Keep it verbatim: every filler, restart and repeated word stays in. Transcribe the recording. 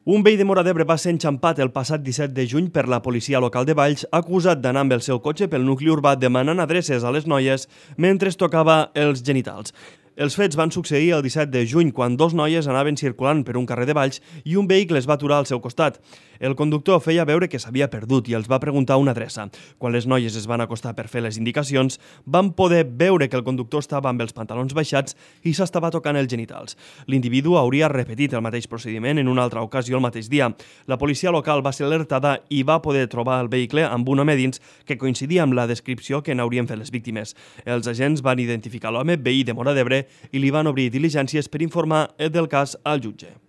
Un veí de Móra d'Ebre va ser enxampat el passat disset de juny per la policia local de Valls, acusat d'anar amb el seu cotxe pel nucli urbà demanant adreces a les noies mentre es tocava els genitals. Els fets van succeir el disset de juny, quan dos noies anaven circulant per un carrer de Valls i un vehicle es va aturar al seu costat. El conductor feia veure que s'havia perdut i els va preguntar una adreça. Quan les noies es van acostar per fer les indicacions, van poder veure que el conductor estava amb els pantalons baixats i s'estava tocant els genitals. L'individu hauria repetit el mateix procediment en una altra ocasió el mateix dia. La policia local va ser alertada i va poder trobar el vehicle amb un home dins que coincidia amb la descripció que n'haurien fet les víctimes. Els agents van identificar l'home, veí de Móra d'Ebre, i li van obrir diligències per informar del cas al jutge.